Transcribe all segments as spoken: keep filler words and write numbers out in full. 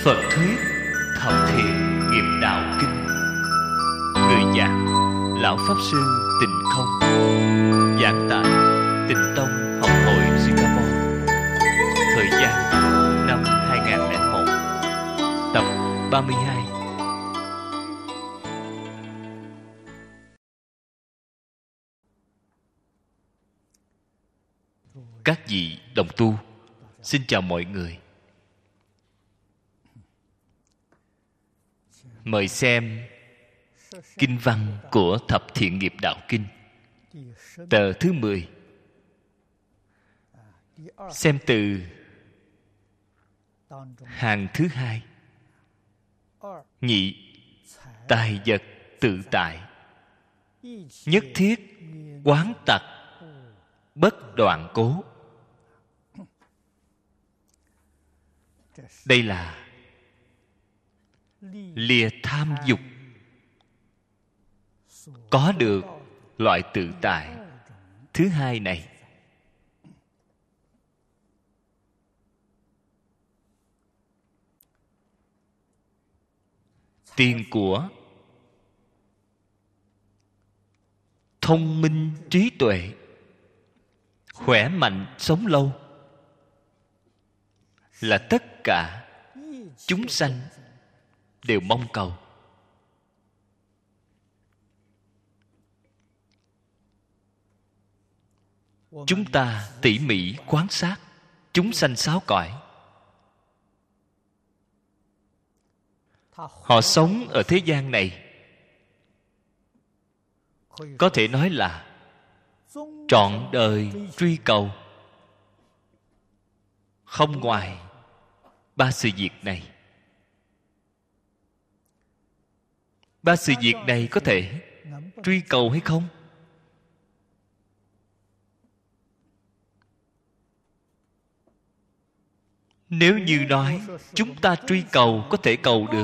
Phật thuyết Thập Thiện Nghiệp Đạo Kinh. Người giảng Lão Pháp Sư Tịnh Không. Giảng tại Tịnh Tông Học hội Singapore. Thời gian năm hai nghìn không trăm lẻ một. Tập ba mươi hai. Các vị đồng tu, xin chào mọi người. Mời xem kinh văn của Thập Thiện Nghiệp Đạo Kinh, tờ thứ mười. Xem từ hàng thứ hai. Nhị, tài vật tự tại, nhất thiết quán tặc, bất đoạn cố. Đây là lìa tham dục, có được loại tự tại thứ hai này. Tiền của, thông minh trí tuệ, khỏe mạnh sống lâu là tất cả chúng sanh đều mong cầu. Chúng ta tỉ mỉ quan sát chúng sanh sáu cõi. Họ sống ở thế gian này, có thể nói là trọn đời truy cầu, không ngoài ba sự việc này. Ba sự việc này có thể truy cầu hay không? Nếu như nói chúng ta truy cầu có thể cầu được,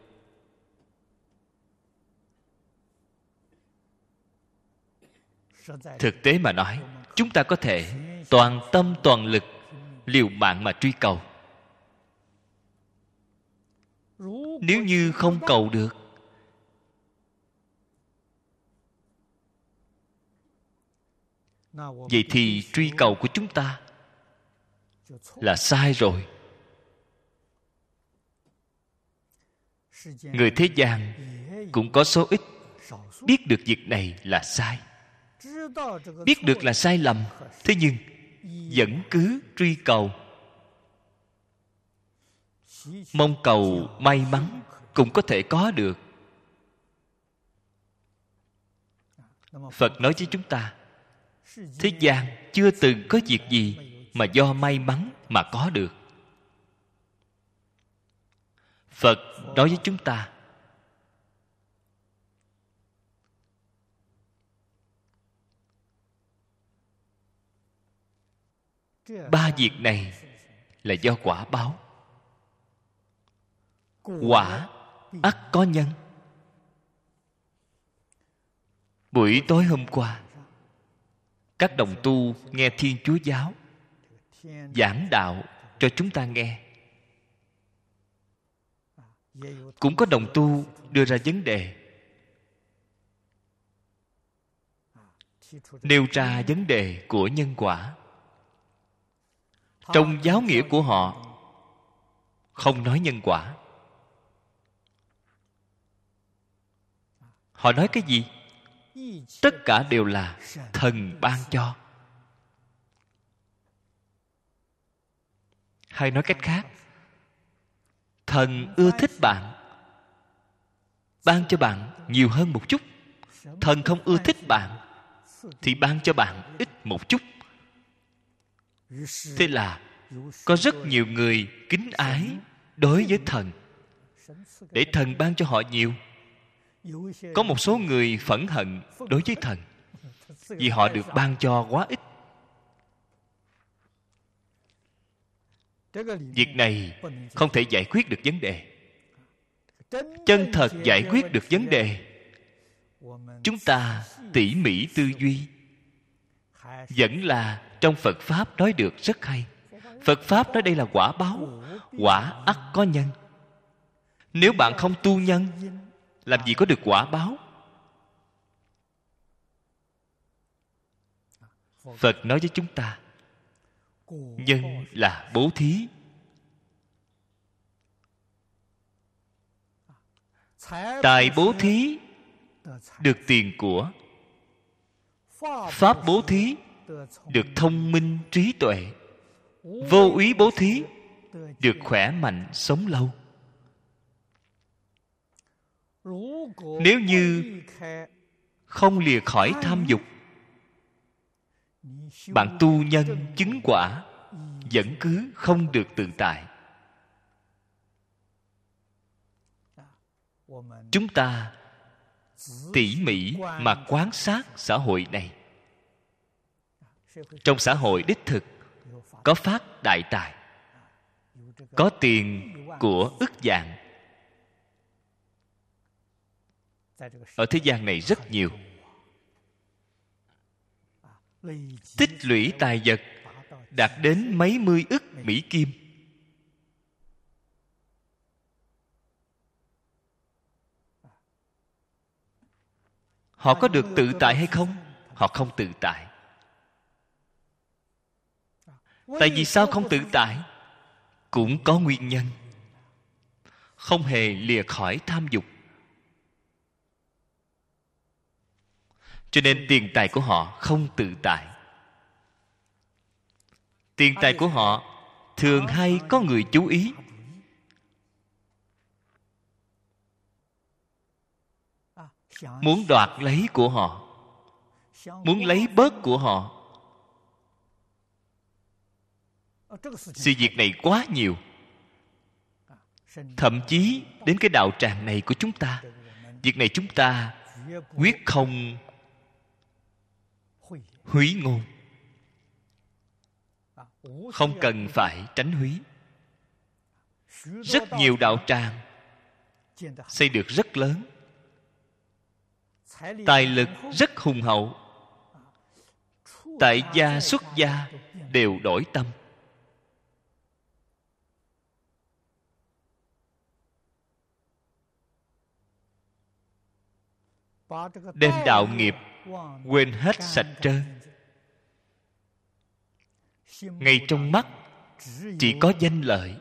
thực tế mà nói, chúng ta có thể toàn tâm toàn lực liều mạng mà truy cầu. Nếu như không cầu được, vậy thì truy cầu của chúng ta là sai rồi. Người thế gian cũng có số ít biết được việc này là sai, biết được là sai lầm, thế nhưng vẫn cứ truy cầu, mong cầu may mắn cũng có thể có được. Phật nói với chúng ta, thế gian chưa từng có việc gì mà do may mắn mà có được. Phật nói với chúng ta, ba việc này là do quả báo. Quả ắt có nhân. Buổi tối hôm qua, các đồng tu nghe Thiên Chúa Giáo giảng đạo cho chúng ta nghe. Cũng có đồng tu đưa ra vấn đề, nêu ra vấn đề của nhân quả. Trong giáo nghĩa của họ không nói nhân quả. Họ nói cái gì? Tất cả đều là thần ban cho. Hay nói cách khác, thần ưa thích bạn, ban cho bạn nhiều hơn một chút. Thần không ưa thích bạn thì ban cho bạn ít một chút. Thế là có rất nhiều người kính ái đối với thần, để thần ban cho họ nhiều. Có một số người phẫn hận đối với thần, vì họ được ban cho quá ít. Việc này không thể giải quyết được vấn đề. Chân thật giải quyết được vấn đề, chúng ta tỉ mỉ tư duy, vẫn là trong Phật Pháp nói được rất hay. Phật Pháp nói đây là quả báo, quả ắt có nhân. Nếu bạn không tu nhân, làm gì có được quả báo? Phật nói với chúng ta, nhân là bố thí. Tài bố thí được tiền của, pháp bố thí được thông minh trí tuệ, vô úy bố thí được khỏe mạnh sống lâu. Nếu như không lìa khỏi tham dục, bạn tu nhân chứng quả vẫn cứ không được tự tại. Chúng ta tỉ mỉ mà quan sát xã hội này. Trong xã hội đích thực có phát đại tài, có tiền của ức vạn. Ở thế gian này rất nhiều. Tích lũy tài vật đạt đến mấy mươi ức Mỹ Kim. Họ có được tự tại hay không? Họ không tự tại. Tại vì sao không tự tại? Cũng có nguyên nhân. Không hề lìa khỏi tham dục. Cho nên tiền tài của họ không tự tại. Tiền tài của họ thường hay có người chú ý. Muốn đoạt lấy của họ, muốn lấy bớt của họ. Sự việc này quá nhiều. Thậm chí đến cái đạo tràng này của chúng ta, việc này chúng ta quyết không húy ngôn. Không cần phải tránh húy. Rất nhiều đạo tràng xây được rất lớn, tài lực rất hùng hậu, tại gia xuất gia đều đổi tâm. Đem đạo nghiệp quên hết sạch trơn. Ngay trong mắt chỉ có danh lợi,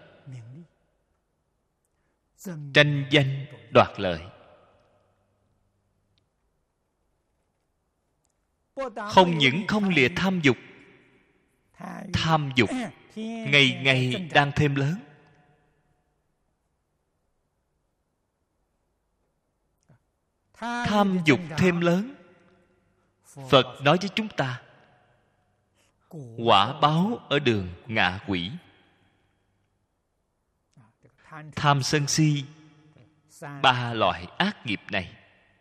tranh danh đoạt lợi. Không những không lìa tham dục, tham dục ngày ngày đang thêm lớn. Tham dục thêm lớn. Phật nói với chúng ta, quả báo ở đường ngạ quỷ. Tham sân si, ba loại ác nghiệp này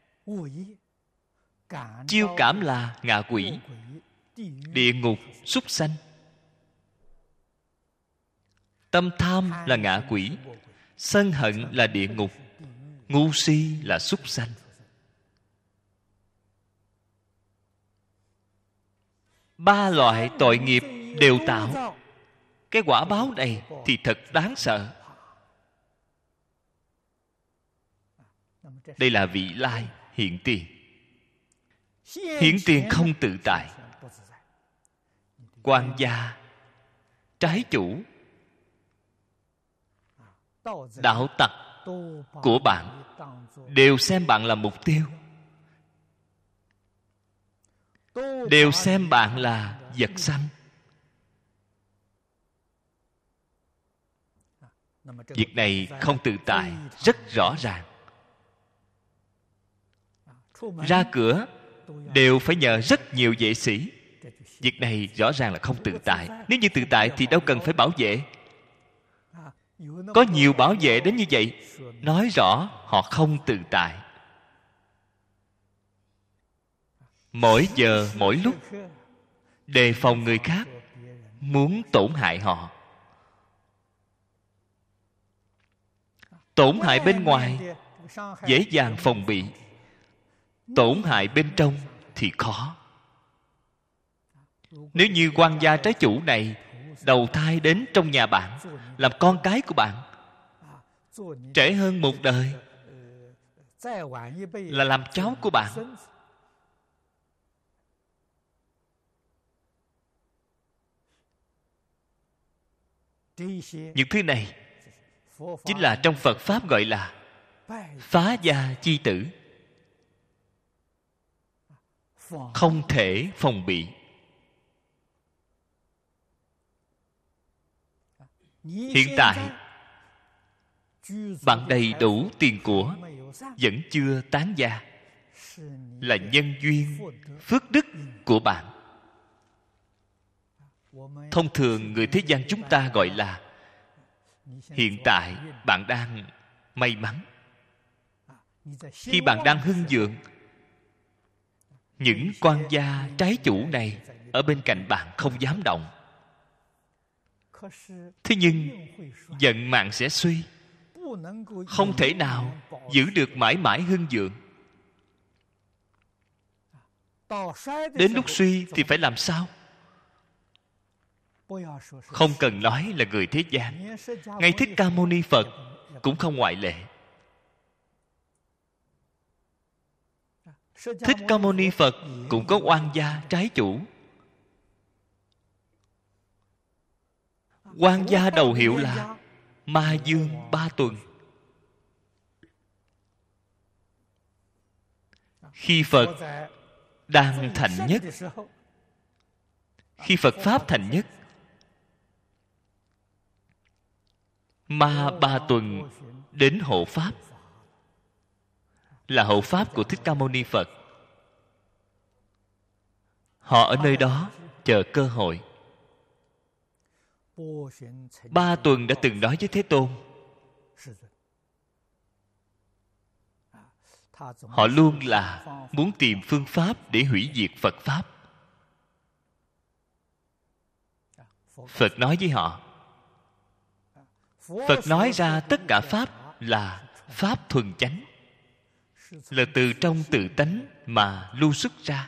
chiêu cảm là ngạ quỷ, địa ngục, súc sanh. Tâm tham là ngạ quỷ, sân hận là địa ngục, ngu si là súc sanh. Ba loại tội nghiệp đều tạo. Cái quả báo này thì thật đáng sợ. Đây là vị lai hiện tiền. Hiện tiền không tự tại. Quan gia, trái chủ, đạo tặc của bạn đều xem bạn là mục tiêu, đều xem bạn là vật săn. Việc này không tự tại rất rõ ràng. Ra cửa đều phải nhờ rất nhiều vệ sĩ. Việc này rõ ràng là không tự tại. Nếu như tự tại thì đâu cần phải bảo vệ. Có nhiều bảo vệ đến như vậy, nói rõ họ không tự tại. Mỗi giờ mỗi lúc đề phòng người khác muốn tổn hại họ. Tổn hại bên ngoài dễ dàng phòng bị, tổn hại bên trong thì khó. Nếu như quan gia trái chủ này đầu thai đến trong nhà bạn, làm con cái của bạn, trễ hơn một đời, là làm cháu của bạn. Những thứ này chính là trong Phật Pháp gọi là phá gia chi tử, không thể phòng bị. Hiện tại bạn đầy đủ tiền của, vẫn chưa tán gia, là nhân duyên phước đức của bạn. Thông thường người thế gian chúng ta gọi là hiện tại bạn đang may mắn. Khi bạn đang hưng vượng, những quan gia trái chủ này ở bên cạnh bạn không dám động. Thế nhưng vận mạng sẽ suy, không thể nào giữ được mãi mãi hưng vượng. Đến lúc suy thì phải làm sao? Không cần nói là người thế gian, ngay Thích Ca Mâu Ni Phật cũng không ngoại lệ. Thích Ca Mâu Ni Phật cũng có oan gia trái chủ. Oan gia đầu hiệu là Ma Dương Ba Tuần. Khi Phật đang thành nhất, khi Phật Pháp thành nhất, Ma Ba Tuần đến hộ Pháp, là hộ Pháp của Thích Ca Mâu Ni Phật. Họ ở nơi đó chờ cơ hội. Ba Tuần đã từng nói với Thế Tôn, họ luôn là muốn tìm phương pháp để hủy diệt Phật Pháp. Phật nói với họ, Phật nói ra tất cả Pháp là Pháp thuần chánh, là từ trong tự tánh mà lưu xuất ra.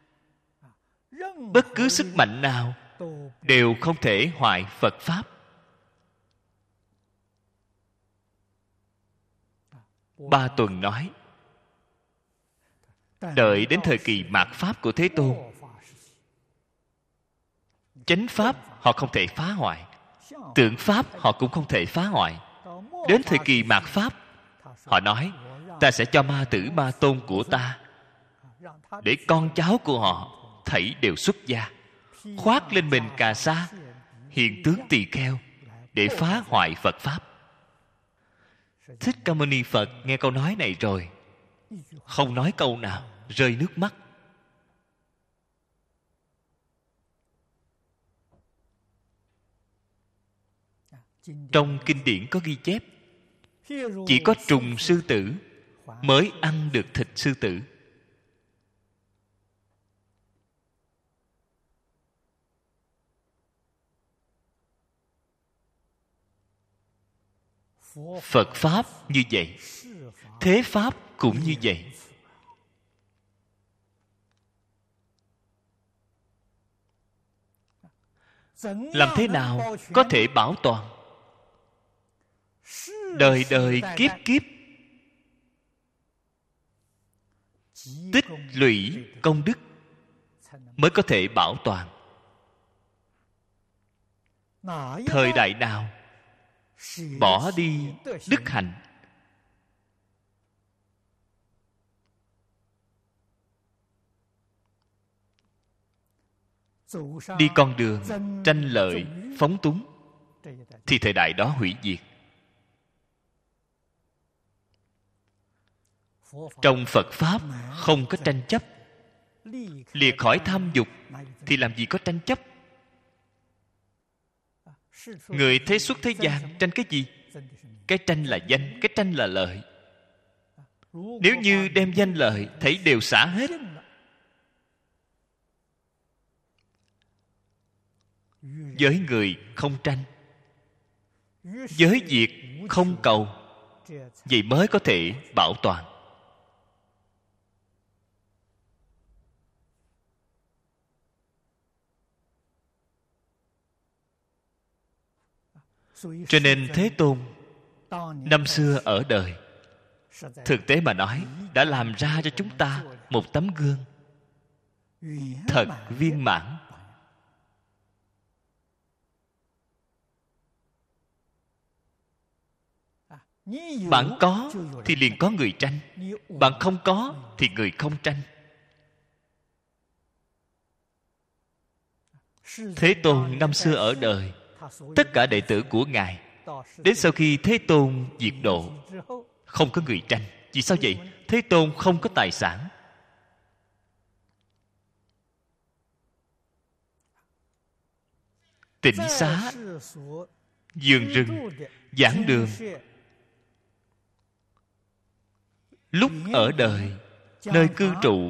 Bất cứ sức mạnh nào đều không thể hoại Phật Pháp. Ba Tuần nói, đợi đến thời kỳ mạt Pháp của Thế Tôn, chánh Pháp họ không thể phá hoại, tượng Pháp họ cũng không thể phá hoại. Đến thời kỳ mạt Pháp, họ nói, ta sẽ cho ma tử Ma Tôn của ta, để con cháu của họ thảy đều xuất gia, khoác lên mình cà sa, hiện tướng tỳ kheo, để phá hoại Phật Pháp. Thích Ca Mâu Ni Phật nghe câu nói này rồi, không nói câu nào, rơi nước mắt. Trong kinh điển có ghi chép, chỉ có trùng sư tử mới ăn được thịt sư tử. Phật Pháp như vậy, thế Pháp cũng như vậy. Làm thế nào có thể bảo toàn? Đời đời kiếp kiếp tích lũy công đức mới có thể bảo toàn. Thời đại nào bỏ đi đức hạnh, đi con đường tranh lợi phóng túng, thì thời đại đó hủy diệt. Trong Phật Pháp không có tranh chấp. Liệt khỏi tham dục thì làm gì có tranh chấp? Người thế xuất thế gian tranh cái gì? Cái tranh là danh, cái tranh là lợi. Nếu như đem danh lợi thấy đều xả hết, với người không tranh, với việc không cầu, vậy mới có thể bảo toàn. Cho nên Thế Tôn năm xưa ở đời, thực tế mà nói, đã làm ra cho chúng ta một tấm gương thật viên mãn. Bạn có thì liền có người tranh, bạn không có thì người không tranh. Thế Tôn năm xưa ở đời, tất cả đệ tử của Ngài, đến sau khi Thế Tôn diệt độ, không có người tranh. Vì sao vậy? Thế Tôn không có tài sản. Tịnh xá, vườn rừng, giảng đường, lúc ở đời, nơi cư trụ,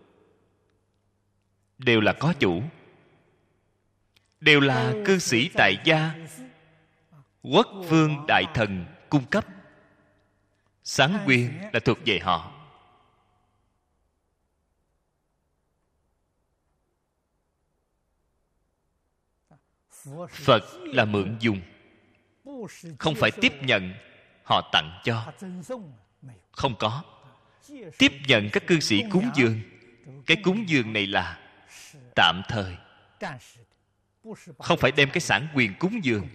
đều là có chủ, đều là cư sĩ tại gia, quốc vương đại thần cung cấp. Sản quyền là thuộc về họ. Phật là mượn dùng, không phải tiếp nhận họ tặng cho. Không có. Tiếp nhận các cư sĩ cúng dường, cái cúng dường này là tạm thời, không phải đem cái sản quyền cúng dường.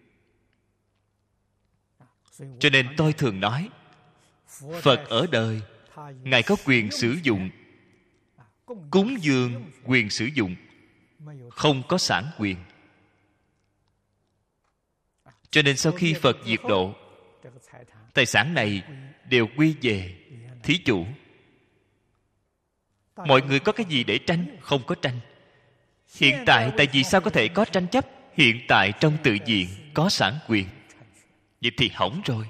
Cho nên tôi thường nói, Phật ở đời, Ngài có quyền sử dụng, cúng dường quyền sử dụng, không có sản quyền. Cho nên sau khi Phật diệt độ, tài sản này đều quy về thí chủ. Mọi người có cái gì để tranh? Không có tranh. Hiện tại tại vì sao có thể có tranh chấp? Hiện tại trong tự diện có sản quyền. Vậy thì hỏng rồi.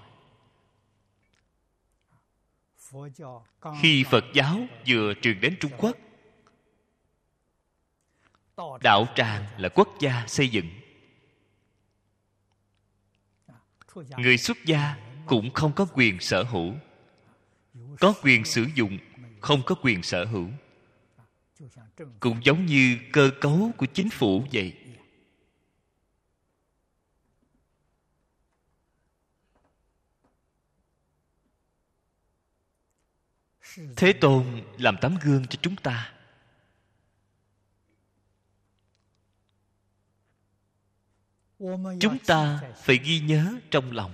Khi Phật giáo vừa truyền đến Trung Quốc, đạo tràng là quốc gia xây dựng. Người xuất gia cũng không có quyền sở hữu, có quyền sử dụng, không có quyền sở hữu. Cũng giống như cơ cấu của chính phủ vậy. Thế Tôn làm tấm gương cho chúng ta. Chúng ta phải ghi nhớ trong lòng.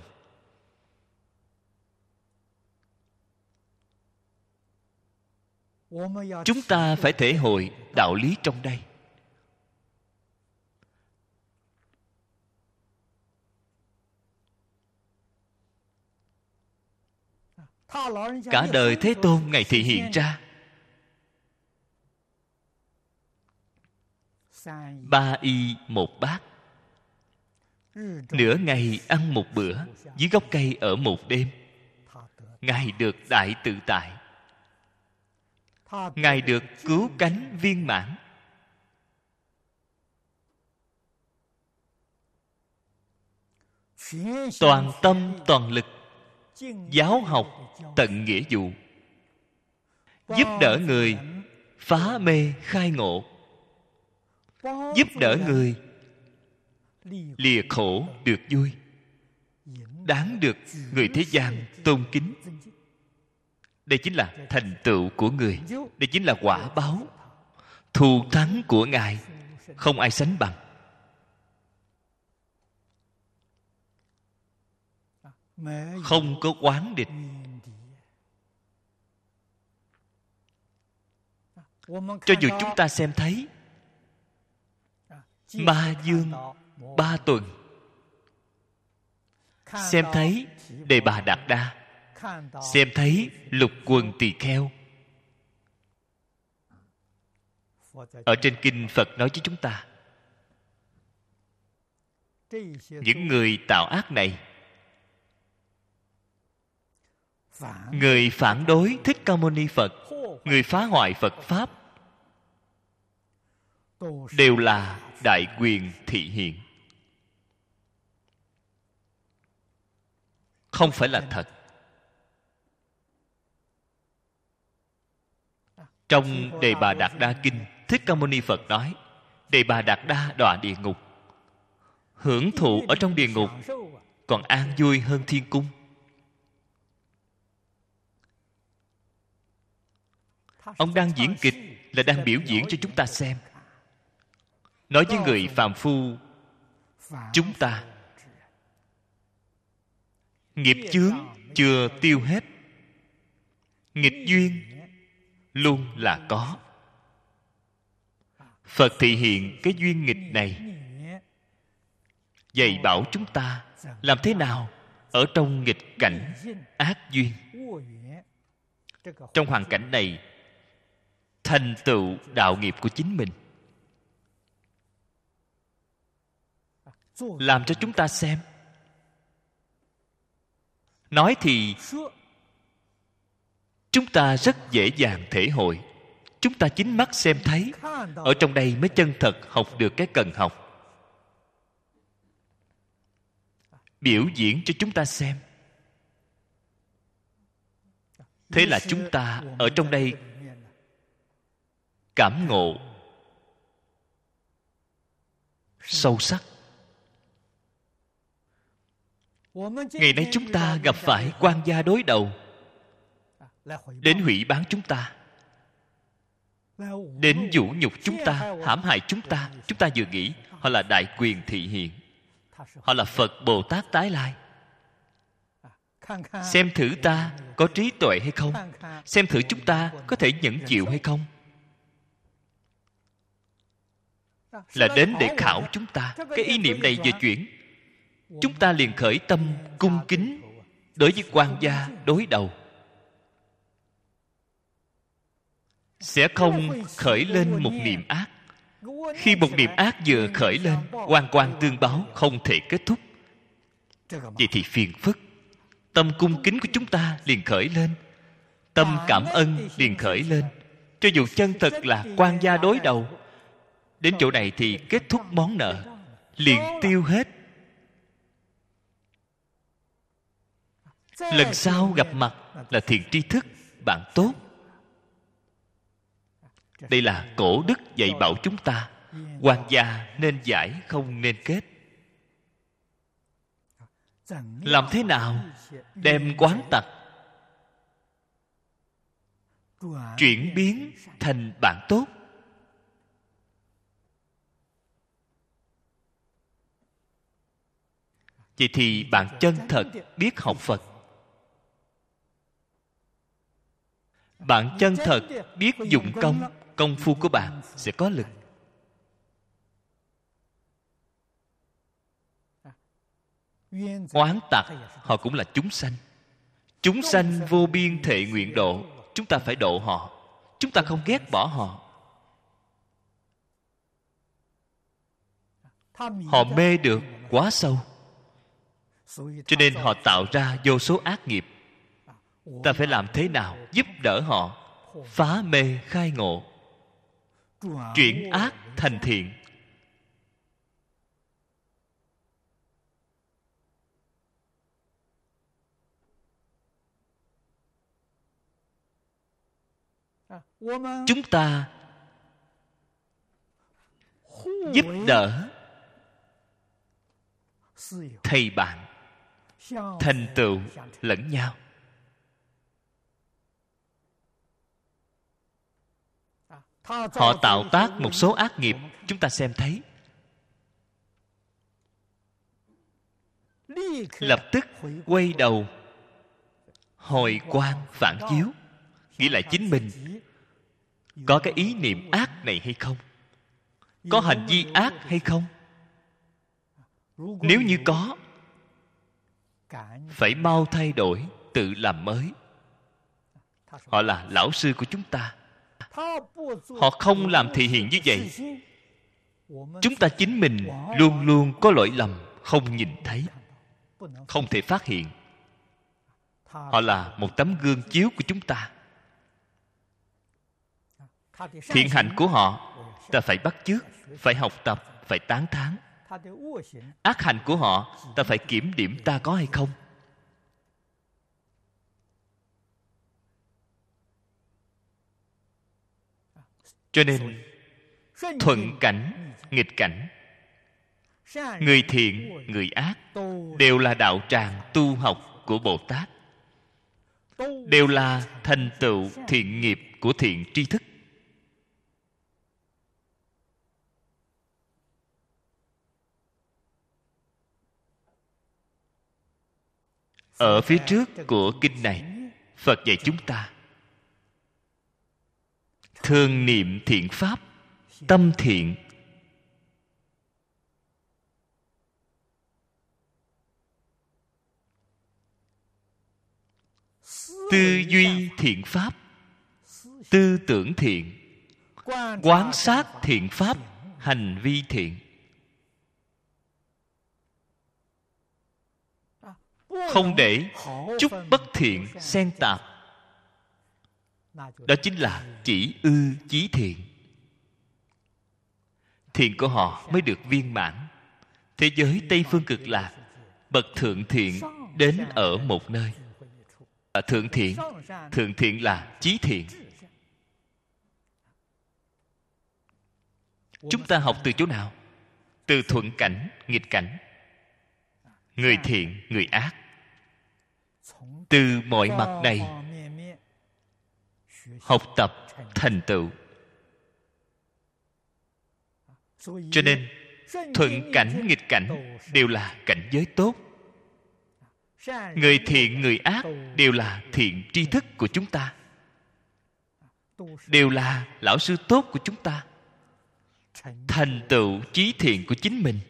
Chúng ta phải thể hội đạo lý trong đây. Cả đời Thế Tôn Ngài thị hiện ra ba y một bát, nửa ngày ăn một bữa, dưới gốc cây ở một đêm. Ngài được đại tự tại, Ngài được cứu cánh viên mãn. Toàn tâm toàn lực giáo học tận nghĩa vụ, giúp đỡ người phá mê khai ngộ, giúp đỡ người lìa khổ được vui, đáng được người thế gian tôn kính. Đây chính là thành tựu của người. Đây chính là quả báo, thù thắng của Ngài, không ai sánh bằng. Không có oán địch. Cho dù chúng ta xem thấy Ma Dương Ba Tuần, xem thấy Đề Bà Đạt Đa, xem thấy Lục Quần Tỳ Kheo, ở trên kinh Phật nói với chúng ta, những người tạo ác này, người phản đối Thích Ca Mâu Ni Phật, người phá hoại Phật Pháp, đều là đại quyền thị hiện, không phải là thật. Trong Đề Bà Đạt Đa Kinh, Thích Ca Mâu Ni Phật nói, Đề Bà Đạt Đa đọa địa ngục, hưởng thụ ở trong địa ngục còn an vui hơn thiên cung. Ông đang diễn kịch, là đang biểu diễn cho chúng ta xem. Nói với người phàm phu chúng ta, nghiệp chướng chưa tiêu hết, nghịch duyên luôn là có. Phật thị hiện cái duyên nghịch này, dạy bảo chúng ta làm thế nào ở trong nghịch cảnh ác duyên, trong hoàn cảnh này thành tựu đạo nghiệp của chính mình. Làm cho chúng ta xem. Nói thì chúng ta rất dễ dàng thể hội, chúng ta chính mắt xem thấy. Ở trong đây mới chân thật học được cái cần học. Biểu diễn cho chúng ta xem. Thế là chúng ta ở trong đây cảm ngộ sâu sắc. Ngày nay chúng ta gặp phải quan gia đối đầu, đến hủy báng chúng ta, đến vũ nhục chúng ta, hãm hại chúng ta. Chúng ta vừa nghĩ họ là đại quyền thị hiện, họ là Phật Bồ Tát tái lai. Xem thử ta có trí tuệ hay không, xem thử chúng ta có thể nhẫn chịu hay không. Là đến để khảo chúng ta. Cái ý niệm này vừa chuyển, chúng ta liền khởi tâm cung kính đối với quan gia đối đầu, sẽ không khởi lên một niệm ác. Khi một niệm ác vừa khởi lên, oan oan tương báo, không thể kết thúc. Vậy thì phiền phức. Tâm cung kính của chúng ta liền khởi lên, tâm cảm ơn liền khởi lên. Cho dù chân thật là quan gia đối đầu, đến chỗ này thì kết thúc món nợ, liền tiêu hết. Lần sau gặp mặt là thiện tri thức, bạn tốt. Đây là cổ đức dạy bảo chúng ta. Quan gia nên giải, không nên kết. Làm thế nào đem quán tật chuyển biến thành bạn tốt? Vậy thì bạn chân thật biết học Phật, bạn chân thật biết dụng công, công phu của bạn sẽ có lực. Oán tặc họ cũng là chúng sanh. Chúng sanh vô biên thệ nguyện độ, chúng ta phải độ họ. Chúng ta không ghét bỏ họ. Họ mê được quá sâu, cho nên họ tạo ra vô số ác nghiệp. Ta phải làm thế nào giúp đỡ họ phá mê khai ngộ, chuyển ác thành thiện. Chúng ta giúp đỡ thầy bạn, thành tựu lẫn nhau. Họ tạo tác một số ác nghiệp, chúng ta xem thấy, lập tức quay đầu hồi quang phản chiếu, nghĩ lại chính mình có cái ý niệm ác này hay không, có hành vi ác hay không. Nếu như có, phải mau thay đổi, tự làm mới. Họ là lão sư của chúng ta. Họ không làm thị hiện như vậy, chúng ta chính mình luôn luôn có lỗi lầm, không nhìn thấy, không thể phát hiện. Họ là một tấm gương chiếu của chúng ta. Thiện hạnh của họ ta phải bắt chước, phải học tập, phải tán thán. Ác hạnh của họ ta phải kiểm điểm ta có hay không. Cho nên thuận cảnh, nghịch cảnh, người thiện, người ác đều là đạo tràng tu học của Bồ Tát, đều là thành tựu thiện nghiệp của thiện tri thức. Ở phía trước của kinh này, Phật dạy chúng ta thường niệm thiện pháp, tâm thiện, tư duy thiện pháp, tư tưởng thiện, quán sát thiện pháp, hành vi thiện. Không để chút bất thiện xen tạp. Đó chính là chỉ ư chí thiện. Thiện của họ mới được viên mãn. Thế giới Tây Phương Cực Lạc, bậc thượng thiện đến ở một nơi. Ở thượng thiện, thượng thiện là chí thiện. Chúng ta học từ chỗ nào? Từ thuận cảnh, nghịch cảnh, người thiện, người ác. Từ mọi mặt này học tập thành tựu. Cho nên thuận cảnh, nghịch cảnh đều là cảnh giới tốt. Người thiện, người ác đều là thiện tri thức của chúng ta, đều là lão sư tốt của chúng ta, thành tựu chí thiện của chính mình.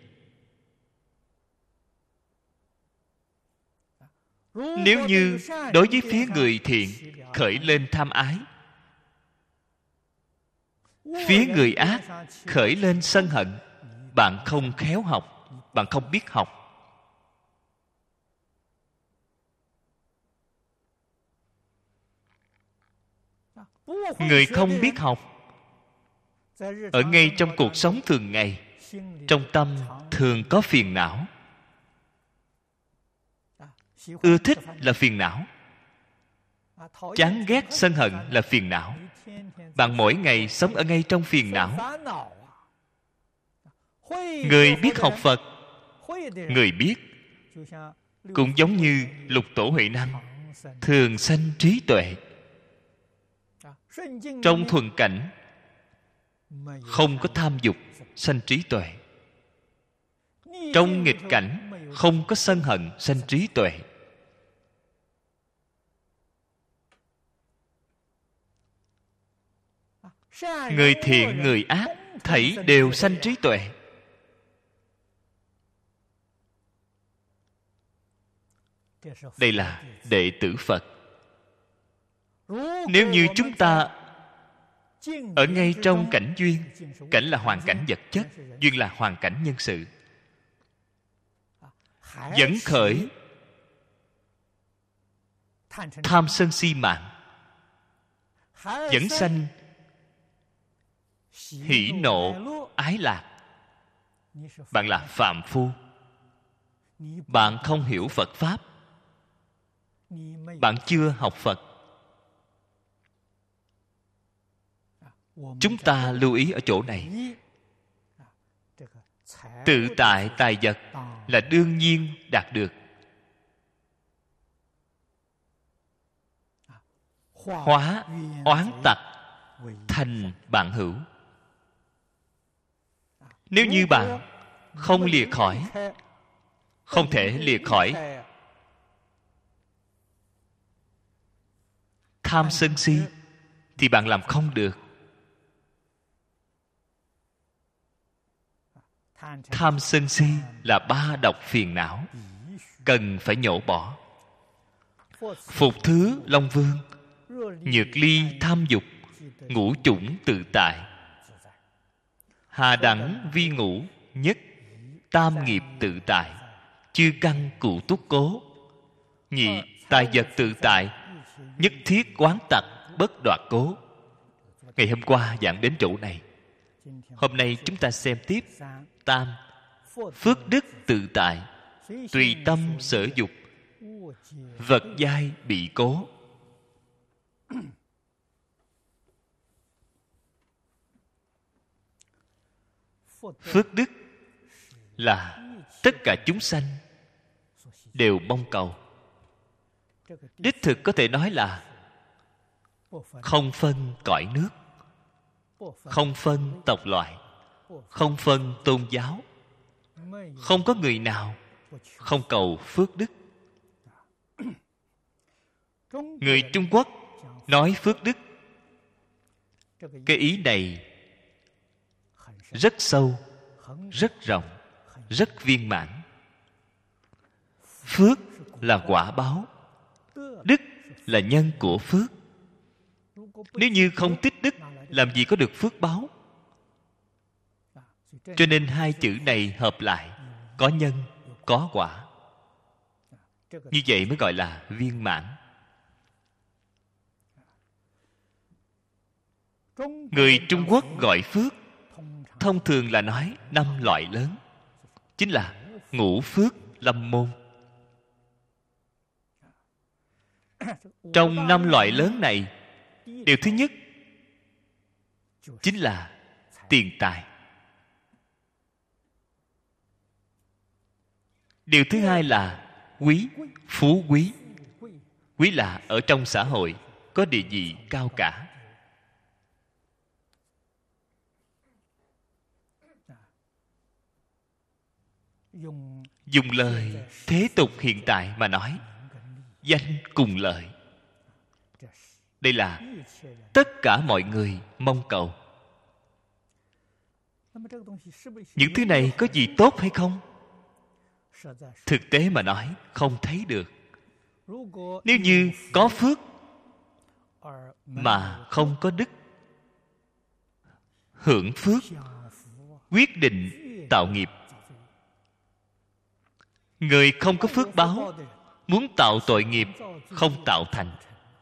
Nếu như đối với phía người thiện khởi lên tham ái, phía người ác khởi lên sân hận, bạn không khéo học, bạn không biết học. Người không biết học, ở ngay trong cuộc sống thường ngày, trong tâm thường có phiền não. Ưa thích là phiền não, chán ghét sân hận là phiền não. Bạn mỗi ngày sống ở ngay trong phiền não. Người biết học Phật, người biết, cũng giống như Lục Tổ Huệ Năng, thường sanh trí tuệ. Trong thuần cảnh không có tham dục, sanh trí tuệ. Trong nghịch cảnh không có sân hận, sanh trí tuệ. Người thiện, người ác thảy đều sanh trí tuệ. Đây là đệ tử Phật. Nếu như chúng ta ở ngay trong cảnh duyên, cảnh là hoàn cảnh vật chất, duyên là hoàn cảnh nhân sự, dẫn khởi tham sân si mạng, dẫn sanh hỉ nộ ái lạc, bạn là phàm phu. Bạn không hiểu Phật Pháp, bạn chưa học Phật. Chúng ta lưu ý ở chỗ này. Tự tại tài vật là đương nhiên đạt được. Hóa oán tặc thành bạn hữu. Nếu như bạn không lìa khỏi, không thể lìa khỏi tham sân si, thì bạn làm không được. Tham sân si là ba độc phiền não, cần phải nhổ bỏ. Phục thứ Long Vương, nhược ly tham dục, ngũ chủng tự tại. Hà đẳng vi ngũ, nhất tam nghiệp tự tại. Chư căn cụ túc cố, nhị tài vật tự tại. Nhất thiết quán tặc bất đoạt cố. Ngày hôm qua giảng đến chỗ này. Hôm nay chúng ta xem tiếp tam, phước đức tự tại, tùy tâm sở dục, vật giai bị cố. Phước đức là tất cả chúng sanh đều mong cầu. Đích thực có thể nói là không phân cõi nước, không phân tộc loại, không phân tôn giáo. Không có người nào không cầu phước đức. Người Trung Quốc nói phước đức, cái ý này rất sâu, rất rộng, rất viên mãn. Phước là quả báo, đức là nhân của phước. Nếu như không tích đức, làm gì có được phước báo? Cho nên hai chữ này hợp lại, có nhân, có quả. Như vậy mới gọi là viên mãn. Người Trung Quốc gọi phước thông thường là nói năm loại lớn, chính là ngũ phước lâm môn. Trong năm loại lớn này, điều thứ nhất chính là tiền tài. Điều thứ hai là quý, phú quý. Quý là ở trong xã hội có địa vị cao cả. Dùng lời thế tục hiện tại mà nói, danh cùng lợi. Đây là tất cả mọi người mong cầu. Những thứ này có gì tốt hay không? Thực tế mà nói, không thấy được. Nếu như có phước mà không có đức, hưởng phước quyết định tạo nghiệp. Người không có phước báo, muốn tạo tội nghiệp không tạo thành.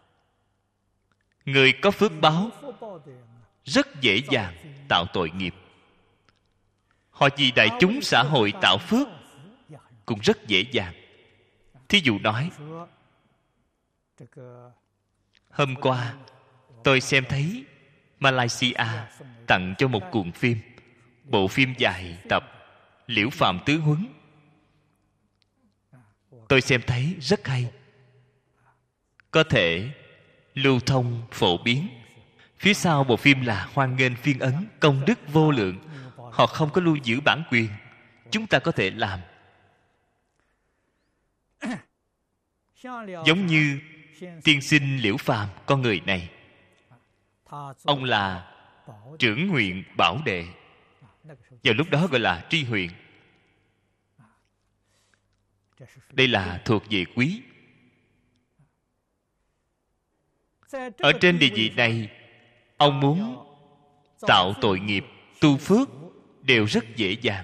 Người có phước báo rất dễ dàng tạo tội nghiệp. Họ vì đại chúng xã hội tạo phước cũng rất dễ dàng. Thí dụ nói, hôm qua tôi xem thấy Malaysia tặng cho một cuộn phim, bộ phim dài tập Liễu Phàm Tứ Huấn. Tôi xem thấy rất hay, có thể lưu thông phổ biến. Phía sau bộ phim là hoan nghênh phiên ấn, công đức vô lượng. Họ không có lưu giữ bản quyền, chúng ta có thể làm. Giống như tiên sinh Liễu Phàm, con người này, ông là trưởng huyện Bảo Đệ, vào lúc đó gọi là tri huyện. Đây là thuộc về quý. Ở trên địa vị này, ông muốn tạo tội nghiệp, tu phước đều rất dễ dàng.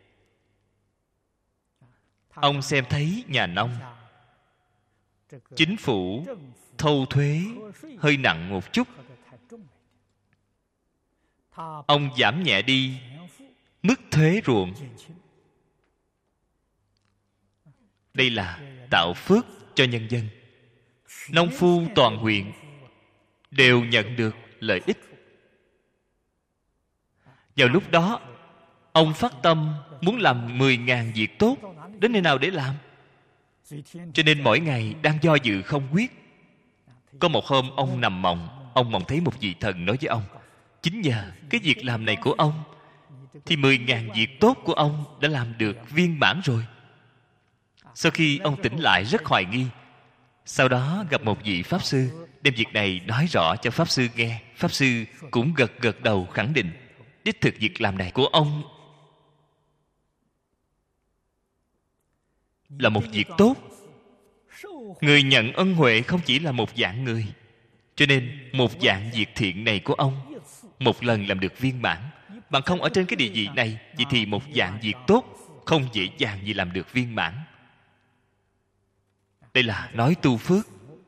Ông xem thấy nhà nông, chính phủ thâu thuế hơi nặng một chút, ông giảm nhẹ đi mức thuế ruộng. Đây là tạo phước cho nhân dân. Nông phu toàn huyện đều nhận được lợi ích. Vào lúc đó, ông phát tâm muốn làm mười ngàn việc tốt. Đến nơi nào để làm? Cho nên mỗi ngày đang do dự không quyết. Có một hôm ông nằm mộng, ông mộng thấy một vị thần nói với ông, chính nhờ cái việc làm này của ông thì mười ngàn việc tốt của ông đã làm được viên mãn rồi. Sau khi ông tỉnh lại rất hoài nghi. Sau đó gặp một vị Pháp Sư, đem việc này nói rõ cho Pháp Sư nghe. Pháp Sư cũng gật gật đầu khẳng định, đích thực việc làm này của ông là một việc tốt. Người nhận ân huệ không chỉ là một dạng người. Cho nên một dạng việc thiện này của ông một lần làm được viên mãn. Bằng không ở trên cái địa vị này, vậy thì một dạng việc tốt không dễ dàng gì làm được viên mãn. Đây là nói tu phước.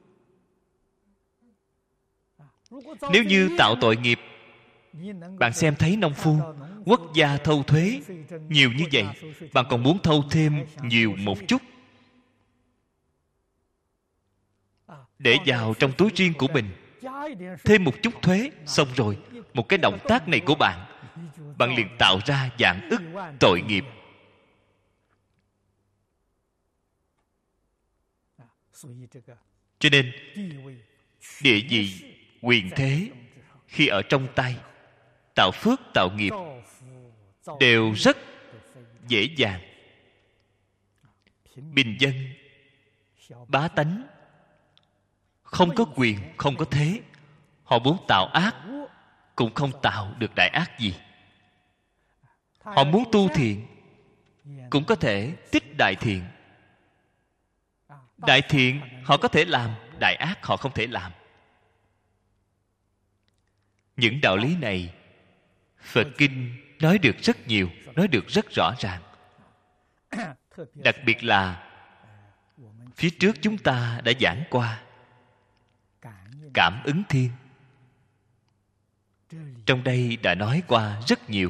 Nếu như tạo tội nghiệp, bạn xem thấy nông phu, quốc gia thâu thuế nhiều như vậy, bạn còn muốn thâu thêm nhiều một chút để vào trong túi riêng của mình, thêm một chút thuế, xong rồi một cái động tác này của bạn, bạn liền tạo ra vạn ức tội nghiệp. Cho nên địa vị quyền thế khi ở trong tay, tạo phước tạo nghiệp đều rất dễ dàng. Bình dân, bá tánh không có quyền, không có thế. Họ muốn tạo ác cũng không tạo được đại ác gì. Họ muốn tu thiện cũng có thể tích đại thiện. Đại thiện họ có thể làm, đại ác họ không thể làm. Những đạo lý này Phật Kinh nói được rất nhiều, nói được rất rõ ràng. Đặc biệt là phía trước chúng ta đã giảng qua cảm ứng thiên. Trong đây đã nói qua rất nhiều.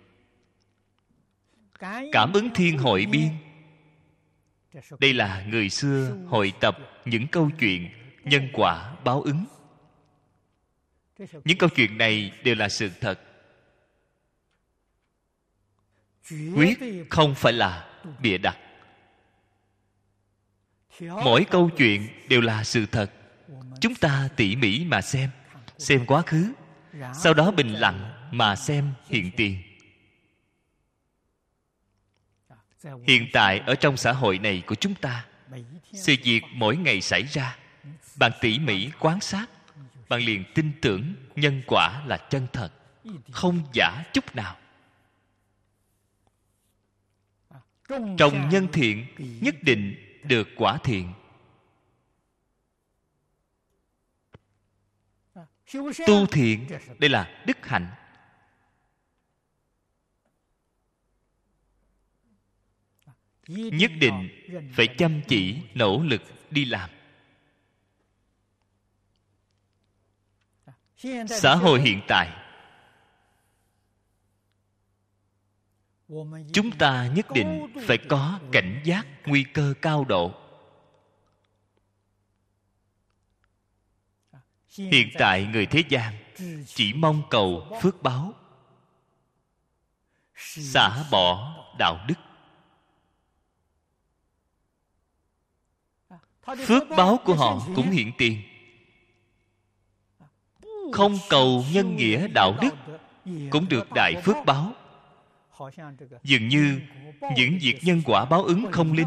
Cảm ứng thiên hội biên, đây là người xưa hội tập những câu chuyện nhân quả báo ứng. Những câu chuyện này đều là sự thật, quyết không phải là bịa đặt. Mỗi câu chuyện đều là sự thật. Chúng ta tỉ mỉ mà xem, xem quá khứ, sau đó bình lặng mà xem hiện tiền. Hiện tại ở trong xã hội này của chúng ta, sự việc mỗi ngày xảy ra, bạn tỉ mỉ quan sát, bạn liền tin tưởng nhân quả là chân thật, không giả chút nào. Trồng nhân thiện nhất định được quả thiện. Tu thiện, đây là đức hạnh. Nhất định phải chăm chỉ nỗ lực đi làm. Xã hội hiện tại, chúng ta nhất định phải có cảnh giác nguy cơ cao độ. Hiện tại người thế gian chỉ mong cầu phước báo, xả bỏ đạo đức. Phước báo của họ cũng hiện tiền, không cầu nhân nghĩa đạo đức cũng được đại phước báo. Dường như những việc nhân quả báo ứng không linh.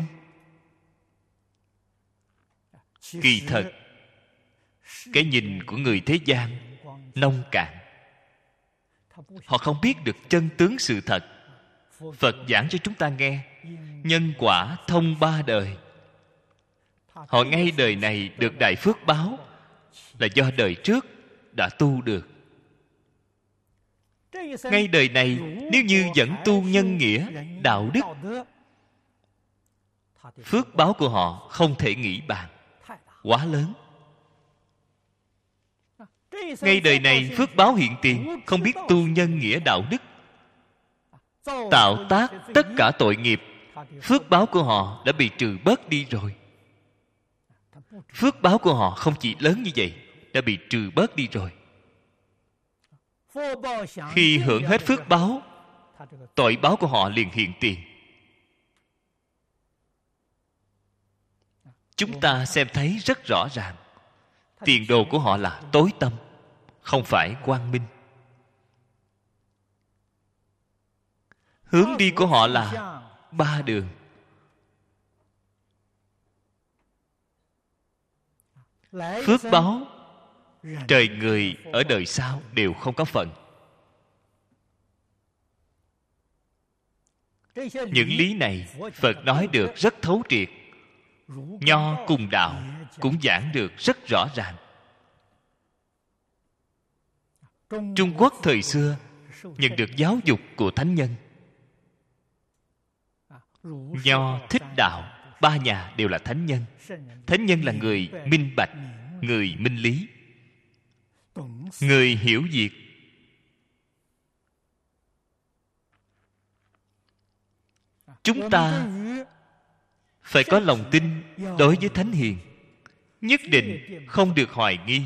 Kỳ thật, cái nhìn của người thế gian nông cạn. Họ không biết được chân tướng sự thật. Phật giảng cho chúng ta nghe, nhân quả thông ba đời. Họ ngay đời này được đại phước báo là do đời trước đã tu được. Ngay đời này, nếu như vẫn tu nhân nghĩa đạo đức, phước báo của họ không thể nghĩ bàn, quá lớn. Ngay đời này phước báo hiện tiền, không biết tu nhân nghĩa đạo đức, tạo tác tất cả tội nghiệp, phước báo của họ đã bị trừ bớt đi rồi. Phước báo của họ không chỉ lớn như vậy, đã bị trừ bớt đi rồi. Khi hưởng hết phước báo, tội báo của họ liền hiện tiền. Chúng ta xem thấy rất rõ ràng, tiền đồ của họ là tối tăm, không phải quang minh. Hướng đi của họ là ba đường. Phước báo trời người ở đời sau đều không có phần. Những lý này Phật nói được rất thấu triệt. Nho cùng đạo cũng giảng được rất rõ ràng. Trung Quốc thời xưa nhận được giáo dục của thánh nhân. Nho, Thích đạo, ba nhà đều là thánh nhân. Thánh nhân là người minh bạch, người minh lý, người hiểu việc. Chúng ta phải có lòng tin đối với thánh hiền, nhất định không được hoài nghi.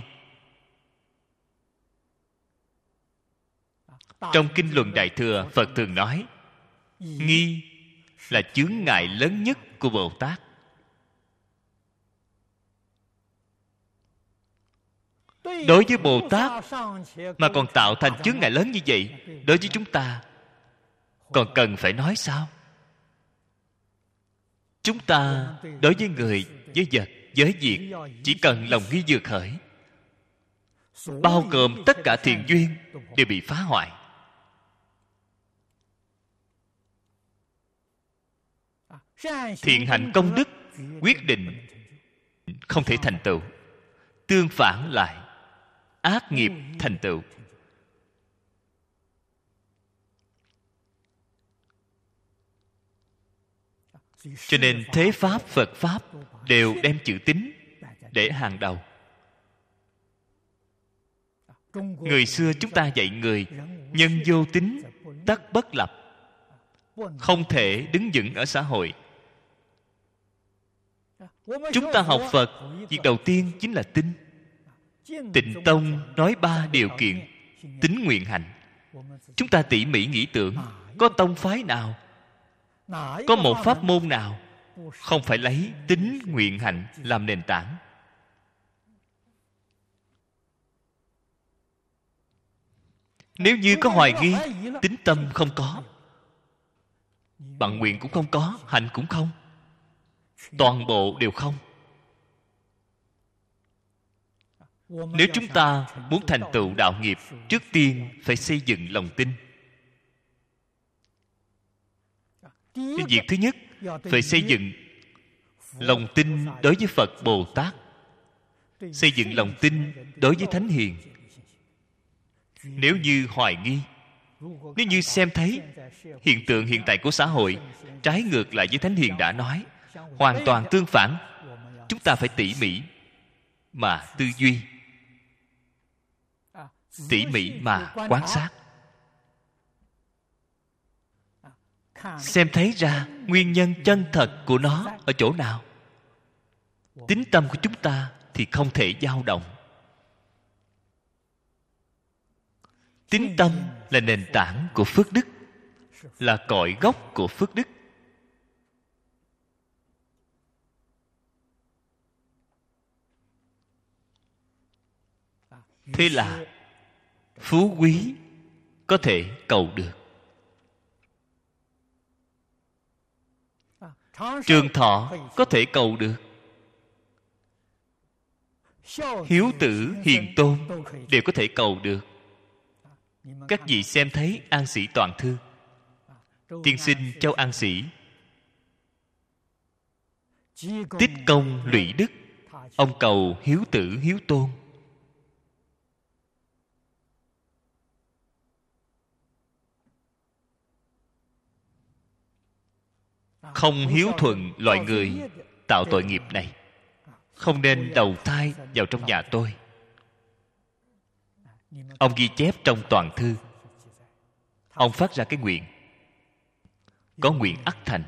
Trong Kinh Luận Đại Thừa, Phật thường nói, nghi là chướng ngại lớn nhất của Bồ Tát. Đối với Bồ Tát mà còn tạo thành chướng ngại lớn như vậy, đối với chúng ta còn cần phải nói sao? Chúng ta đối với người, với vật, với việc, chỉ cần lòng nghi vừa khởi, bao gồm tất cả thiện duyên đều bị phá hoại. Thiện hạnh công đức quyết định không thể thành tựu, tương phản lại ác nghiệp thành tựu. Cho nên thế pháp, Phật pháp đều đem chữ tín để hàng đầu. Người xưa chúng ta dạy người, nhân vô tín tất bất lập, không thể đứng vững ở xã hội. Chúng ta học Phật, việc đầu tiên chính là tin. Tịnh Tông nói ba điều kiện: tín, nguyện, hạnh. Chúng ta tỉ mỉ nghĩ tưởng, có tông phái nào, có một pháp môn nào không phải lấy tín, nguyện, hạnh làm nền tảng? Nếu như có hoài nghi, tín tâm không có, bằng nguyện cũng không có, hạnh cũng không, toàn bộ đều không. Nếu chúng ta muốn thành tựu đạo nghiệp, trước tiên phải xây dựng lòng tin. Việc thứ nhất phải xây dựng lòng tin đối với Phật Bồ Tát, xây dựng lòng tin đối với Thánh Hiền. Nếu như hoài nghi, nếu như xem thấy hiện tượng hiện tại của xã hội trái ngược lại với Thánh Hiền đã nói, hoàn toàn tương phản, chúng ta phải tỉ mỉ mà tư duy, tỉ mỉ mà quan sát, xem thấy ra nguyên nhân chân thật của nó ở chỗ nào. Tín tâm của chúng ta thì không thể dao động. Tín tâm là nền tảng của phước đức, là cội gốc của phước đức. Thế là phú quý có thể cầu được, trường thọ có thể cầu được, hiếu tử hiền tôn đều có thể cầu được. Các vị xem thấy An Sĩ Toàn Thư, tiên sinh Châu An Sĩ tích công lũy đức, ông cầu hiếu tử hiếu tôn. Không hiếu thuận loại người tạo tội nghiệp này, không nên đầu thai vào trong nhà tôi. Ông ghi chép trong toàn thư. Ông phát ra cái nguyện, có nguyện ắt thành.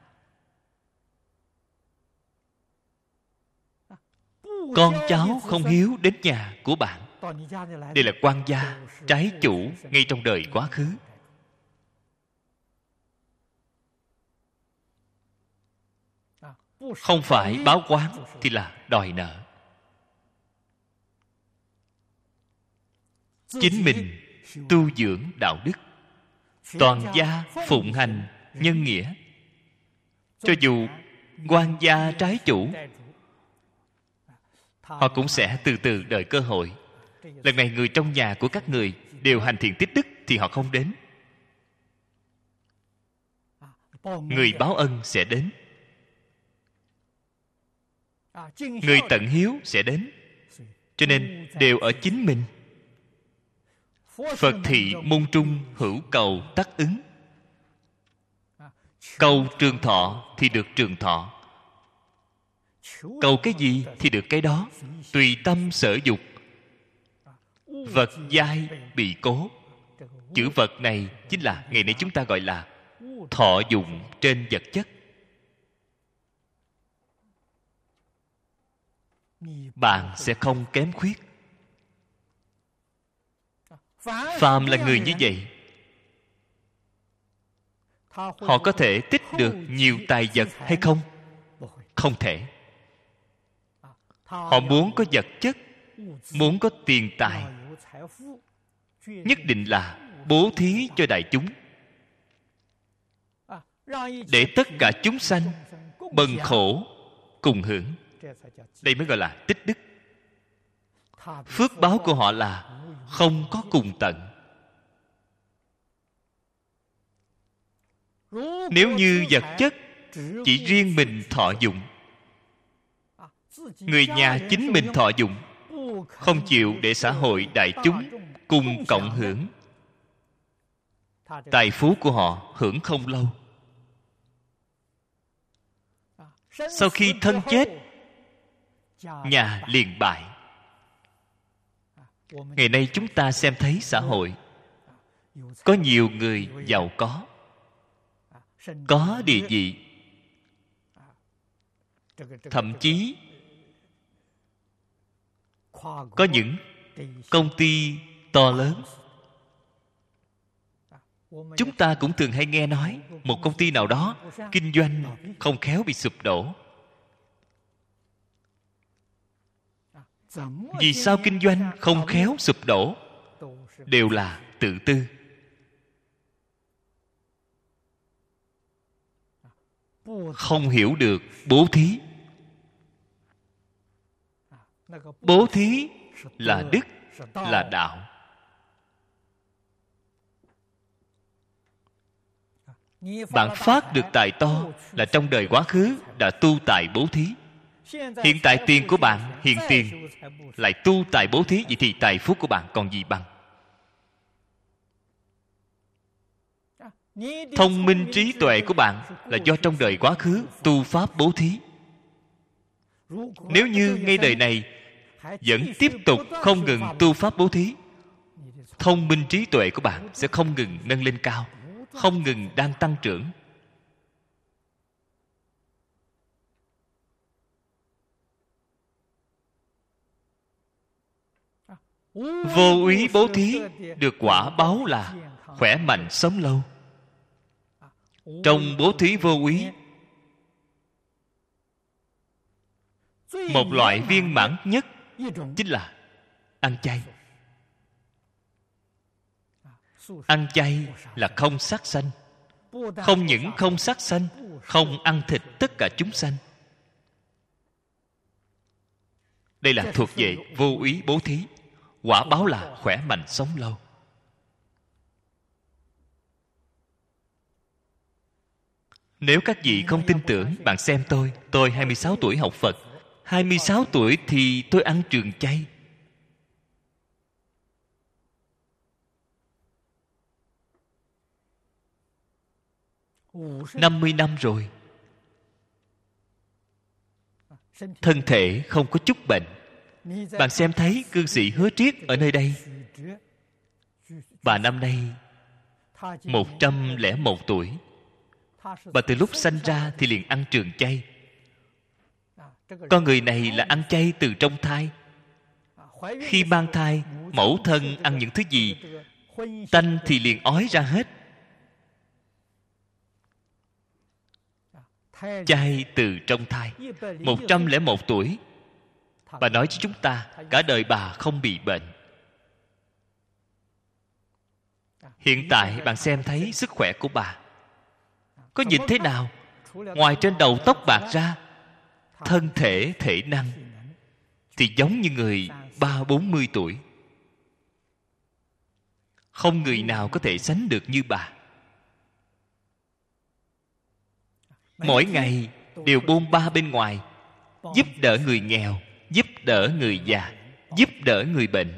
Con cháu không hiếu đến nhà của bạn, đây là quan gia, trái chủ ngay trong đời quá khứ. Không phải báo oán thì là đòi nợ. Chính mình tu dưỡng đạo đức, toàn gia phụng hành nhân nghĩa. Cho dù quan gia trái chủ, họ cũng sẽ từ từ đợi cơ hội. Lần này người trong nhà của các người đều hành thiện tích đức thì họ không đến, người báo ân sẽ đến, người tận hiếu sẽ đến. Cho nên đều ở chính mình. Phật thị môn trung hữu cầu tắc ứng. Cầu trường thọ thì được trường thọ, cầu cái gì thì được cái đó, tùy tâm sở dục. Vật giai bị cố. Chữ vật này chính là ngày nay chúng ta gọi là thọ dụng trên vật chất. Bạn sẽ không kém khuyết. Phàm là người như vậy, họ có thể tích được nhiều tài vật hay không? Không thể. Họ muốn có vật chất muốn có tiền tài, nhất định là bố thí cho đại chúng, để tất cả chúng sanh bần khổ cùng hưởng. Đây mới gọi là tích đức. Phước báo của họ là không có cùng tận. Nếu như vật chất chỉ riêng mình thọ dụng, người nhà chính mình thọ dụng, không chịu để xã hội đại chúng cùng cộng hưởng, tài phú của họ hưởng không lâu. Sau khi thân chết, nhà liền bại. Ngày nay chúng ta xem thấy xã hội có nhiều người giàu có, có địa vị, thậm chí có những công ty to lớn. Chúng ta cũng thường hay nghe nói một công ty nào đó kinh doanh không khéo bị sụp đổ. Vì sao kinh doanh không khéo sụp đổ? Đều là tự tư. Không hiểu được bố thí. Bố thí là đức, là đạo. Bạn phát được tài to là trong đời quá khứ đã tu tài bố thí. Hiện tại tiền của bạn hiện tiền, lại tu tài bố thí, vậy thì tài phúc của bạn còn gì bằng? Thông minh trí tuệ của bạn là do trong đời quá khứ tu pháp bố thí. Nếu như ngay đời này vẫn tiếp tục không ngừng tu pháp bố thí, thông minh trí tuệ của bạn sẽ không ngừng nâng lên cao, không ngừng đang tăng trưởng. Vô úy bố thí được quả báo là khỏe mạnh sống lâu. Trong bố thí vô úy, một loại viên mãn nhất chính là ăn chay. Ăn chay là không sát sanh. Không những không sát sanh, không ăn thịt tất cả chúng sanh. Đây là thuộc về vô úy bố thí. Quả báo là khỏe mạnh sống lâu. Nếu các vị không tin tưởng, bạn xem tôi. Tôi hai mươi sáu tuổi học Phật. hai mươi sáu tuổi thì tôi ăn trường chay. năm mươi năm rồi. Thân thể không có chút bệnh. Bạn xem thấy cư sĩ Hứa Triết ở nơi đây. Bà năm nay một trăm lẻ một tuổi. Bà từ lúc sanh ra thì liền ăn trường chay. Con người này là ăn chay từ trong thai. Khi mang thai, mẫu thân ăn những thứ gì tanh thì liền ói ra hết. Chay từ trong thai. Một trăm lẻ một tuổi. Bà nói với chúng ta cả đời bà không bị bệnh. Hiện tại bạn xem thấy sức khỏe của bà có nhìn thế nào? Ngoài trên đầu tóc bạc ra, thân thể thể năng thì giống như người ba bốn mươi tuổi. Không người nào có thể sánh được như bà. Mỗi ngày đều bôn ba bên ngoài, giúp đỡ người nghèo, giúp đỡ người già, giúp đỡ người bệnh.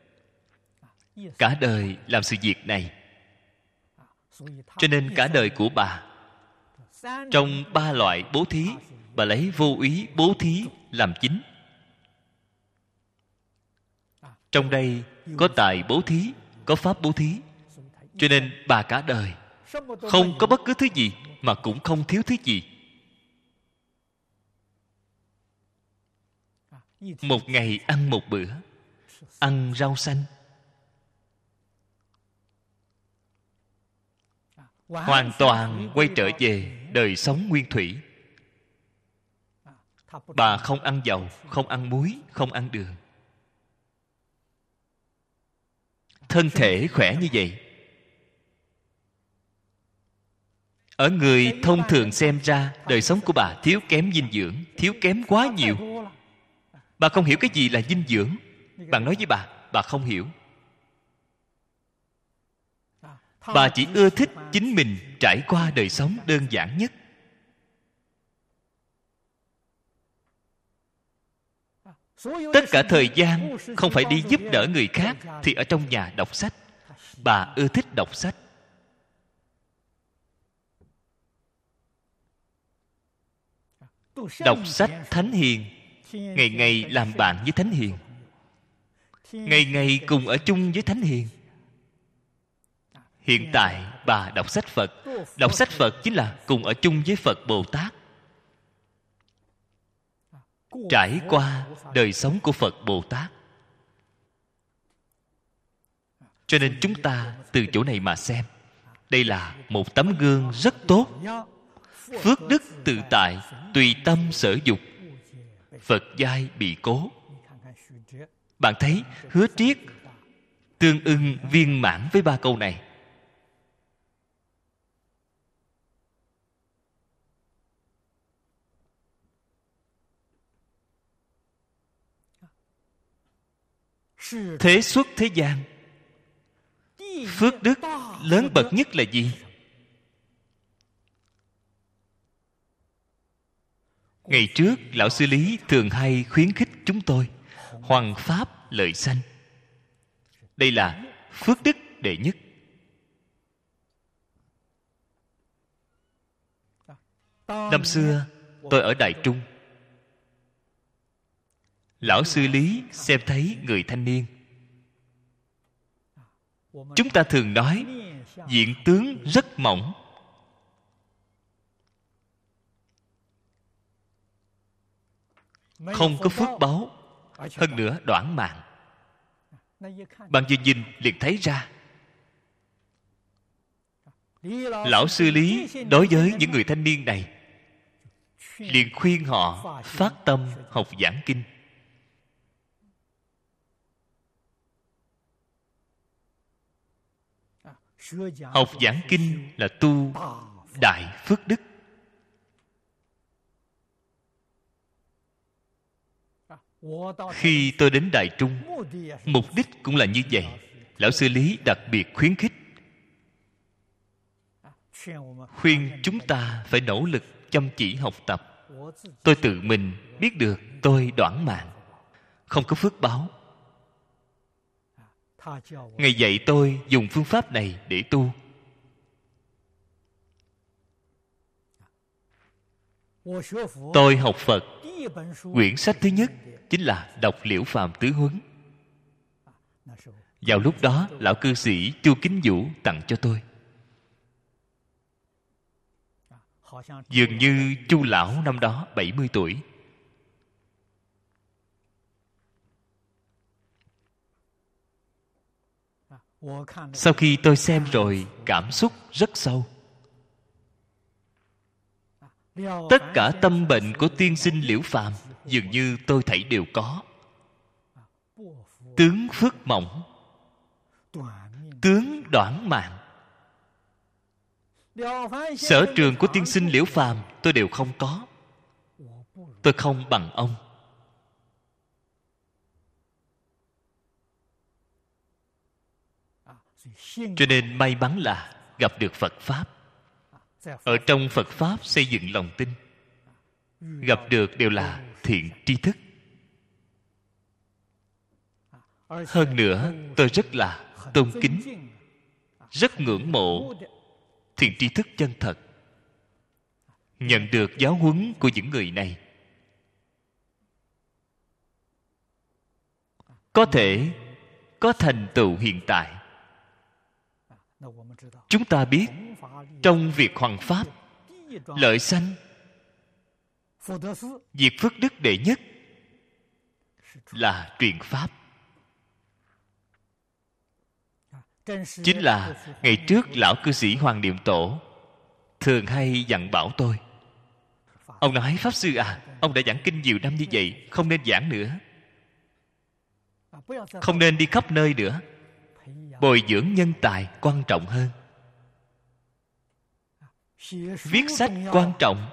Cả đời làm sự việc này. Cho nên cả đời của bà, trong ba loại bố thí, bà lấy vô úy bố thí làm chính. Trong đây có tài bố thí, có pháp bố thí. Cho nên bà cả đời không có bất cứ thứ gì mà cũng không thiếu thứ gì. Một ngày ăn một bữa, ăn rau xanh, hoàn toàn quay trở về đời sống nguyên thủy. Bà không ăn dầu, không ăn muối, không ăn đường. thân thể khỏe như vậy. Ở người thông thường xem ra, đời sống của bà thiếu kém dinh dưỡng, thiếu kém quá nhiều. Bà không hiểu cái gì là dinh dưỡng. Bạn nói với bà, bà không hiểu. Bà chỉ ưa thích chính mình trải qua đời sống đơn giản nhất. Tất cả thời gian không phải đi giúp đỡ người khác, thì ở trong nhà đọc sách. Bà ưa thích đọc sách. Đọc sách Thánh Hiền, ngày ngày làm bạn với Thánh Hiền, ngày ngày cùng ở chung với Thánh Hiền. Hiện tại bà đọc sách Phật. Đọc sách Phật chính là cùng ở chung với Phật Bồ Tát, trải qua đời sống của Phật Bồ Tát. Cho nên chúng ta từ chỗ này mà xem, đây là một tấm gương rất tốt. Phước đức tự tại, tùy tâm sở dục, Phật giai bị cố. Bạn thấy Hứa Triết tương ưng viên mãn với ba câu này. Thế xuất thế gian, phước đức lớn bậc nhất là gì? Ngày trước Lão Sư Lý thường hay khuyến khích chúng tôi hoằng pháp lợi sanh. Đây là phước đức đệ nhất. Năm xưa tôi ở Đài Trung, Lão Sư Lý xem thấy người thanh niên. Chúng ta thường nói diện tướng rất mỏng, không có phước báu, hơn nữa đoản mạng. Bạn vừa nhìn liền thấy ra. Lão Sư Lý đối với những người thanh niên này liền khuyên họ phát tâm học giảng kinh. Học giảng kinh là tu đại phước đức. Khi tôi đến Đài Trung, mục đích cũng là như vậy. Lão Sư Lý đặc biệt khuyến khích, khuyên chúng ta phải nỗ lực chăm chỉ học tập. Tôi tự mình biết được tôi đoản mạng, không có phước báo. Ngài dạy tôi dùng phương pháp này để tu. Tôi học Phật, quyển sách thứ nhất chính là đọc Liễu Phàm Tứ Huấn. Vào lúc đó, lão cư sĩ Chu Kính Vũ tặng cho tôi. Dường như Chu lão năm đó bảy mươi tuổi. Sau khi tôi xem rồi, cảm xúc rất sâu. Tất cả tâm bệnh của tiên sinh Liễu Phàm dường như tôi thấy đều có. Tướng phước mỏng, tướng đoản mạng. Sở trường của tiên sinh Liễu Phàm tôi đều không có. Tôi không bằng ông. Cho nên may mắn là gặp được Phật Pháp. Ở trong Phật Pháp xây dựng lòng tin. Gặp được đều là thiện tri thức. Hơn nữa tôi rất là tôn kính, rất ngưỡng mộ thiện tri thức chân thật. Nhận được giáo huấn của những người này, có thể có thành tựu hiện tại. Chúng ta biết trong việc hoằng pháp lợi sanh, việc phước đức đệ nhất là truyền pháp. Chính là ngày trước lão cư sĩ Hoàng Niệm Tổ thường hay dặn bảo tôi. Ông nói: Pháp Sư à, ông đã giảng kinh nhiều năm như vậy, không nên giảng nữa, không nên đi khắp nơi nữa. bồi dưỡng nhân tài quan trọng hơn. Viết sách quan trọng.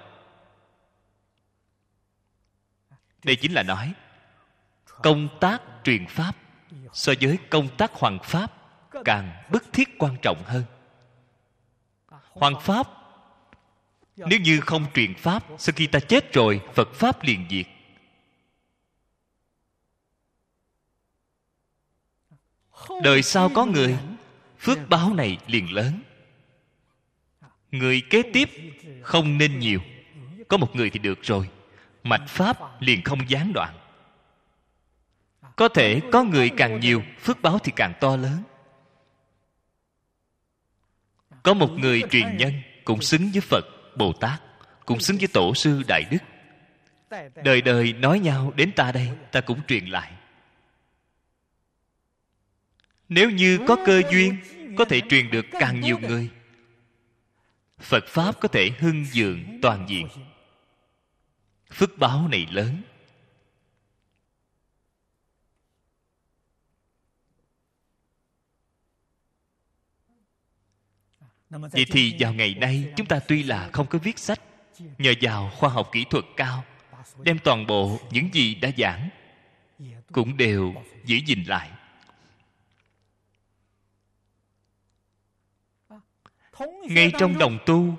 Đây chính là nói công tác truyền pháp so với công tác hoằng pháp càng bức thiết quan trọng hơn. Hoằng pháp, nếu như không truyền pháp, sau khi ta chết rồi, Phật pháp liền diệt. Đời sau có người, phước báo này liền lớn. Người kế tiếp không nên nhiều, có một người thì được rồi, mạch pháp liền không gián đoạn. Có thể có người càng nhiều, phước báo thì càng to lớn. Có một người truyền nhân cũng xứng với Phật, Bồ Tát, cũng xứng với Tổ sư Đại Đức. Đời đời nói nhau đến ta đây, ta cũng truyền lại. Nếu như có cơ duyên, có thể truyền được càng nhiều người, Phật pháp có thể hưng vượng toàn diện. Phước báo này lớn. Vậy thì vào ngày nay, chúng ta tuy là không có viết sách, nhờ vào khoa học kỹ thuật cao, đem toàn bộ những gì đã giảng cũng đều giữ gìn lại. Ngay trong đồng tu,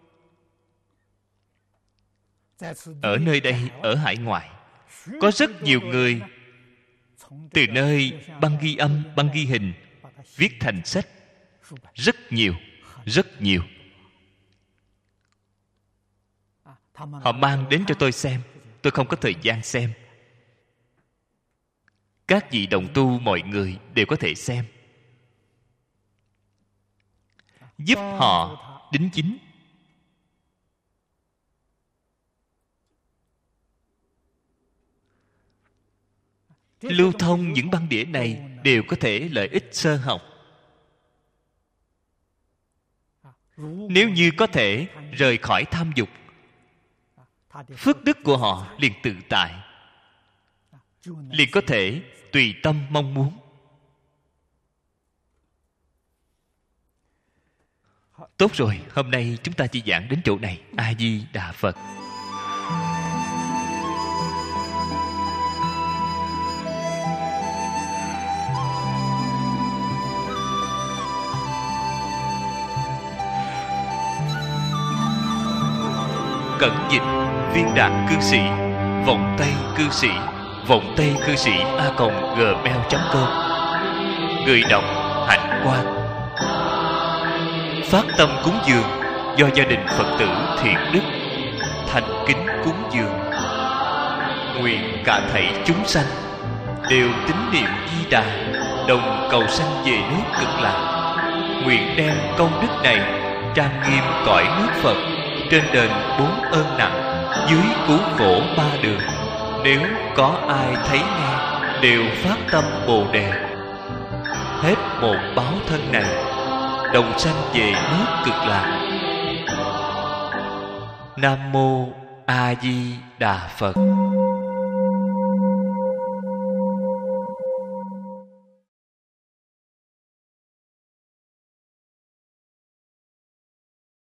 ở nơi đây, ở hải ngoại, có rất nhiều người từ nơi băng ghi âm, băng ghi hình viết thành sách. Rất nhiều, rất nhiều. Họ mang đến cho tôi xem. Tôi không có thời gian xem. Các vị đồng tu mọi người đều có thể xem, giúp họ đính chính. Lưu thông những băng đĩa này đều có thể lợi ích sơ học. Nếu như có thể rời khỏi tham dục, phước đức của họ liền tự tại, liền có thể tùy tâm mong muốn. Tốt rồi, hôm nay chúng ta chỉ giảng đến chỗ này. A Di Đà Phật. Cẩn dịch viên đạt cư sĩ, vọng tây cư sĩ, vọng tây cư sĩ a còng gmail chấm com. Người đọc Hạnh Quang. Phát tâm cúng dường do gia đình Phật tử thiện đức thành kính cúng dường. Nguyện cả thảy chúng sanh đều tín niệm Di Đà, đồng cầu sanh về nước Cực Lạc. Nguyện đem công đức này trang nghiêm cõi nước Phật, trên đền bốn ơn nặng, dưới cứu khổ ba đường. Nếu có ai thấy nghe đều phát tâm Bồ Đề, hết một báo thân này đồng sanh về nước Cực Lạc. Nam mô A Di Đà Phật.